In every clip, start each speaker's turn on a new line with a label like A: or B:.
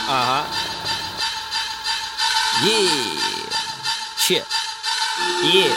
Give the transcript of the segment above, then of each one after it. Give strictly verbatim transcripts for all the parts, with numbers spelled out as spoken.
A: Ага. Е. Че? Е.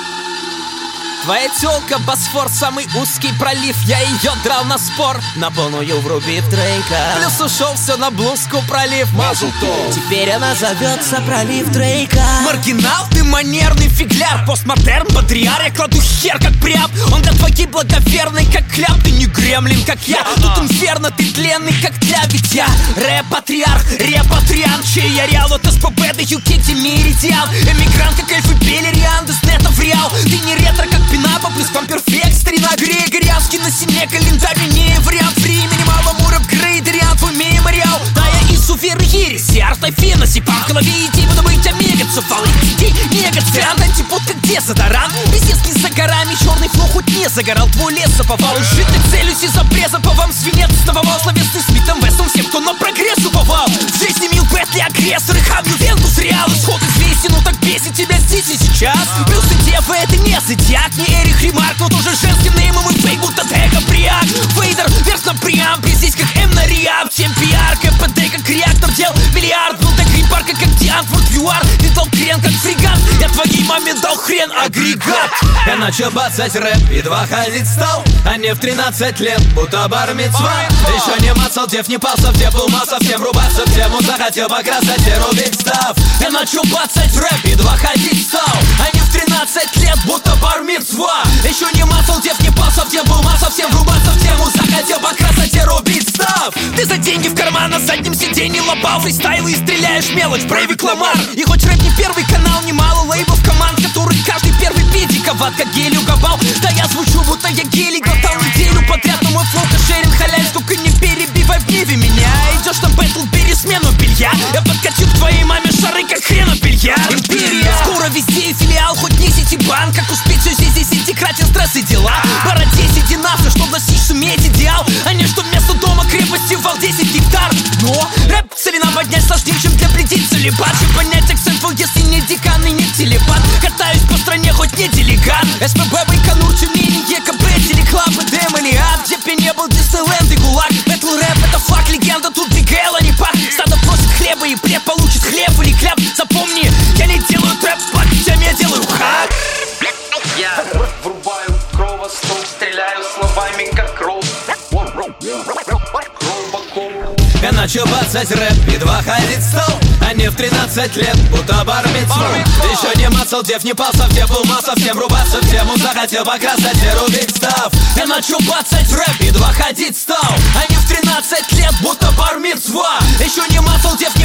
A: Твоя тёлка Босфор, самый узкий пролив. Я её драл на спор, на полную врубив Дрейка. Плюс ушел все на блузку пролив. Мазл-то. Теперь она зовется пролив Дрейка. Маргинал, ты манерный фигляр. Постмодерн, патриар, я кладу хер как прям. Он для твоей благоверный как кляп. Ты не гремлин, как я. Тут инферно, ты тленный, как тля. Ведь я рэп-патриарх, репатриант. Чей я реал от СПБ до ю кей ти Меридиан. Эмигрант, как эльфы Белериан. Да с нета в реал. Ты не ретро, как Пинапа, плюс комперфект. Старина Григорьянский на стене календарь. Не вариант времени, мало муров грейдериан. Твой мемориал. Да я изуверы ереси, артофена. Сипан в голове идти, буду быть омегацев. Алый идей, негациант, антипод как дезодорант. Пиздецкий за горами, черный фло хоть не загорал. Твой лес заповал, житый целюсь из обреза. По вам свинец сновал, словесный Смитом Вестом. Всем, кто на прогресс уповал. В жизни мил Бетли, агрессоры, хамлю Вентус, реал. Исход известен, ну так бесит тебя здесь и сейчас. Плюс ты дева, это не зодиак, не Эрих Ремарк, но тоже женским неймом и фейк, будто Дека Приак. Вейдер, верх на преампе, здесь как М на Риап. Чем пиар, КПД, как реактор, дел миллиард. Был так грипарка, как Дианфорд ЮАР. Видал крен, как фрегат, я твоей маме дал хрен агрегат.
B: Я начал бацать рэп, едва ходить стал. А не в тринадцать лет, будто бар-мицва. Еще не мацал, дев не пал, совсем был мал, совсем рубаться в тему. Захотел покрасать и рубить став. Я начал бацать рэп, едва ходить стал. А не в тринадцать лет, будто бар-мицва. Еще не мацал, дев не пал, совсем был мал, совсем рубаться в тему. Захотел покрасать и рубить став. Ты за деньги в карман, на заднем сиденье лопал фристайлы и стреляешь мелочь, Брейвик Ламар. И хоть рэп не первый канал, немало лейблов команд, который каждый первый педиковат, как гель угобал. Да я звучу, будто я гелий глотал неделю подряд. Но мой флоу кошерен, халяль, только не перебивай в гневе меня. Идешь там бэтл, бери смену белья. Я подкачу к твоей маме шары, как хрена белья. Империя, скоро везде и филиал, хоть не сетибанк. Как успеть все здесь, здесь интегратен, стресс и дела. Пора десять и нафиг, чтоб достичь суметь идеал. А не что вместо дома крепости вал десять гектар. Но рэп целина поднять сложнее, чем для плетить целебат. Чем понять акцент, если не декан и не телепат. Катаюсь по стране, хоть не делегат. СПБ, Байконур, Тюмень, ЕКБ, Телеклаб, ДМ или ад. Где б не был Диснейленд и ГУЛАГ. Бэтл рэп, это флаг, легенда, тут Бигэл, а не пак. Стадо просит хлеба и пред получит хлеб или кляп. Запомни, я не делаю трэп, пак, тем я делаю хак.
C: Я врубаю кровостол, стреляю словами, как ролл.
B: Я начал бацать рэп, едва ходить стал. А не в тринадцать лет, будто бар-мицва. Еще не мацал, дев не пал, совсем был мал, совсем рубаться в тему. Захотел покрасать и рубить став. Я начал бацать рэп, едва ходить стал. А не в тринадцать лет, будто бар-мицва. Еще не мацал, дев